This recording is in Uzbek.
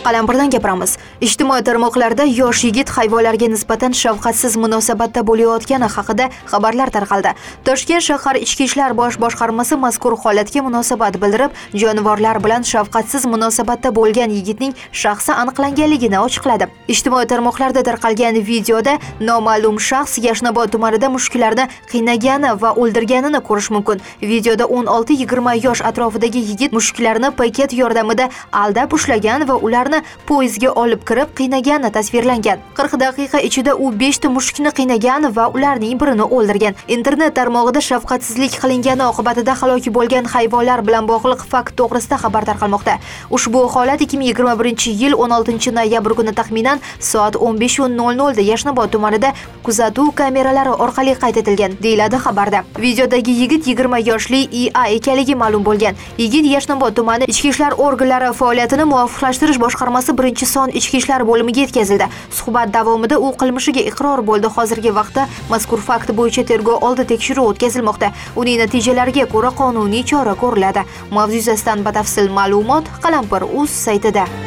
Qalampirdan gapiramiz. Ijtimoiy tarmoqlarda yosh yigit hayvonlarga nisbatan shafqatsiz munosabatda bo'layotgani haqida xabarlar tarqaldi. Toshkent shahar Ichki ishlar bosh boshqarmasi mazkur holatga munosabat bildirib, jonivorlar bilan shafqatsiz munosabatda bo'lgan yigitning shaxsi aniqlanganligini ochiqladi. Ijtimoiy tarmoqlarda tarqalgan videoda noma'lum shaxs Yashnobod tumanida mushuklarni qiynagani va o'ldirganini ko'rish mumkin. Videoda 16-20 yosh atrofidagi yigit mushuklarni paket yordamida aldab ushlagan va ularni poyezdga olib kirib qiynagani tasvirlangan. 40 daqiqa ichida u 5 ta mushukni qiynagan va ularning birini o'ldirgan. Internet tarmog'ida shafqatsizlik qilingani oqibatida halok bo'lgan hayvonlar bilan bog'liq fakt to'g'risida xabar tarqalmoqda. Ushbu holat 2021-yil 16-noyabr kuni taxminan soat 15:00 da Yashnobod tumanida kuzatuv kameralari orqali qayd etilgan, deyiladi xabarda. Videodagi yigit 20 yoshli I.A. ekanligi ma'lum bo'lgan. Yigit Yashnobod tumani ichki ishlar organlari faoliyatini muvofiqlashtirish boshqarmasi 1-son ichki ishlar bo'limiga yetkazildi. Suhbat davomida u qilmishiga iqror bo'ldi. Hozirgi vaqtda mazkur fakt bo'yicha tergov oldi tekshiruv o'tkazilmoqda. Uning natijalariga ko'ra qonuniy chora ko'riladi. Mavzu yuzasidan batafsil ma'lumot Qalampir.uz saytida.